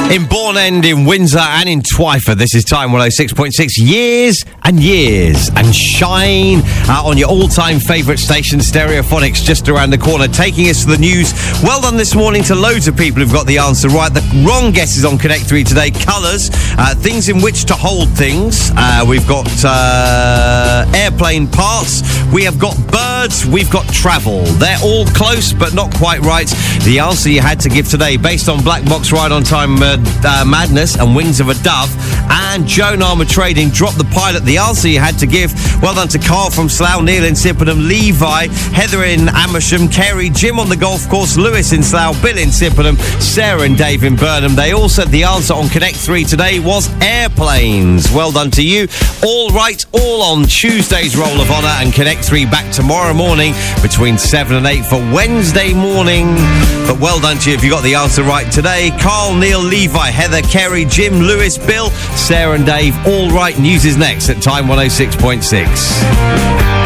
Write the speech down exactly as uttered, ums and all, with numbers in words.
In Bourne End, in Windsor and in Twyford, this is Time one oh six point six. Years and years and shine uh, on your all-time favourite station, Stereophonics, just around the corner, taking us to the news. Well done this morning to loads of people who've got the answer right. The wrong guesses on Connect three today. Colours, uh, things in which to hold things. Uh, we've got uh, airplane parts. We have got birds. We've got travel. They're all close, but not quite right. The answer you had to give today, based on Black Box Ride on Time uh, uh, Madness and Wings of a Dove and Joan Armour Trading, Drop the Pilot. The answer you had to give. Well done to Carl from Slough, Neil in Sippenham, Levi, Heather in Amersham, Kerry, Jim on the golf course, Lewis in Slough, Bill in Sippenham, Sarah and Dave in Burnham. They all said the answer on Connect three today was airplanes. Well done to you. All right, all on Tuesday's Roll of Honour, and Connect three back tomorrow morning between seven and eight for Wednesday morning. But well done to you if you got the answer right today. Carl, Neil, Levi, Heather, Kerry, Jim, Lewis, Bill, Sarah and Dave. All right, news is next at Time one oh six point six.